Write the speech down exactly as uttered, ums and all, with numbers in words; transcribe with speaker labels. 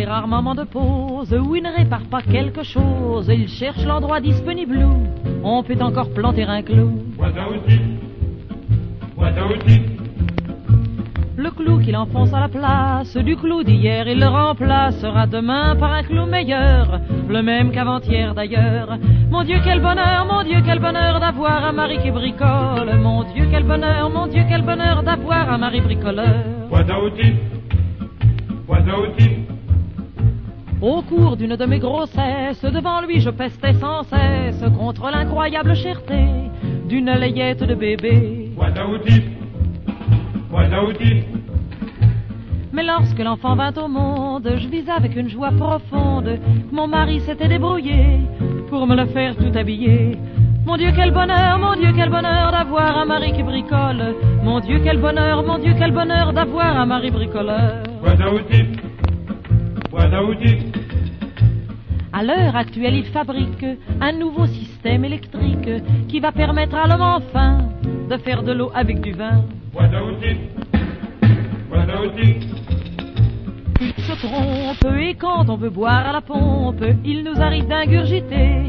Speaker 1: rares moments de pause où il ne répare pas quelque chose, il cherche l'endroit disponible où on peut encore planter un clou. Le clou qu'il enfonce à la place du clou d'hier, il le remplacera demain par un clou meilleur, le même qu'avant-hier d'ailleurs. Mon Dieu, quel bonheur, mon Dieu, quel bonheur d'avoir un mari qui bricole. Mon Dieu, quel bonheur, mon Dieu, quel bonheur d'avoir un mari bricoleur. Au cours d'une de mes grossesses, devant lui je pestais sans cesse contre l'incroyable cherté d'une layette de bébé. Mais lorsque l'enfant vint au monde, je vis avec une joie profonde que mon mari s'était débrouillé pour me le faire tout habiller. Mon Dieu, quel bonheur, mon Dieu, quel bonheur d'avoir un mari qui bricole. Mon Dieu, quel bonheur, mon Dieu, quel bonheur d'avoir un mari bricoleur. À l'heure actuelle, il fabrique un nouveau système électrique qui va permettre à l'homme enfin de faire de l'eau avec du vin. Il se trompe et quand on veut boire à la pompe, il nous arrive d'ingurgiter